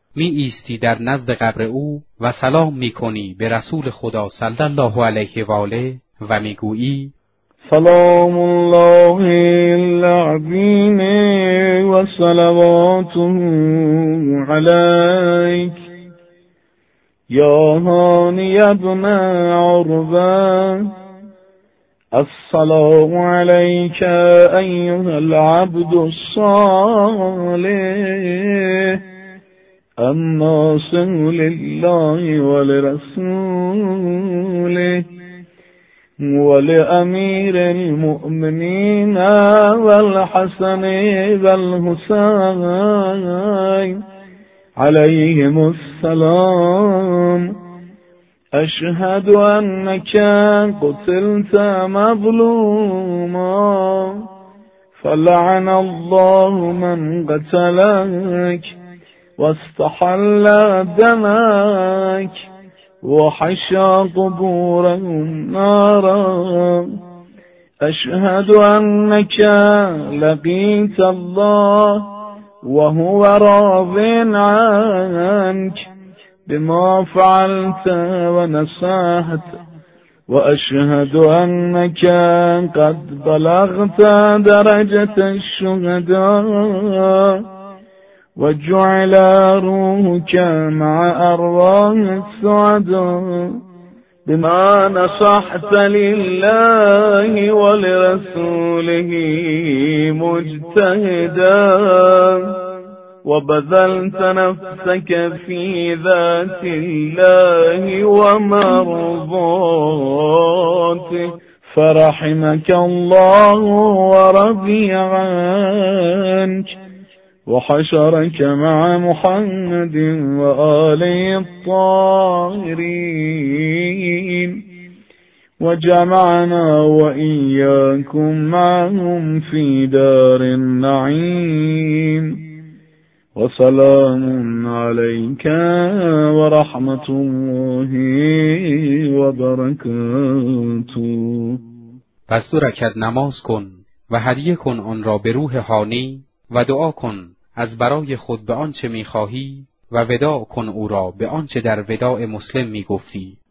می ایستی در نزد قبر او و سلام می کنی به رسول خدا صلی الله علیه و آله و می گویی سلام الله العظیم و صلواته علیک یا هانی ابن عربه السلام علیک ایها العبد الصالح الناصح لله ولرسوله ولأمير المؤمنين والحسن والحسين عليهم السلام أشهد أنك قتلت مظلوما فلعن الله من قتلك واستحل دمك وحشى قبورهم نارا أشهد أنك لقيت الله وهو راض عنك بما فعلت ونصحت وأشهد أنك قد بلغت درجة الشهداء وجعل روحك مع أرواح السعداء بما نصحت لله ولرسوله مجتهدا وبذلت نفسك في ذات الله ومرضاته فرحمك الله ورضي عنك وحشرك مع محمد وآله الطاهرين وجمعنا وإياكم معهم في دار النعيم وسلام عليك ورحمة الله وبركاته. پس 2 رکعت نماز کن و هدیه کن آن را به روح هانی و دعا کن از برای خود به آنچه می‌خواهی و وداع کن او را به آنچه در وداع مسلم می‌گفتی.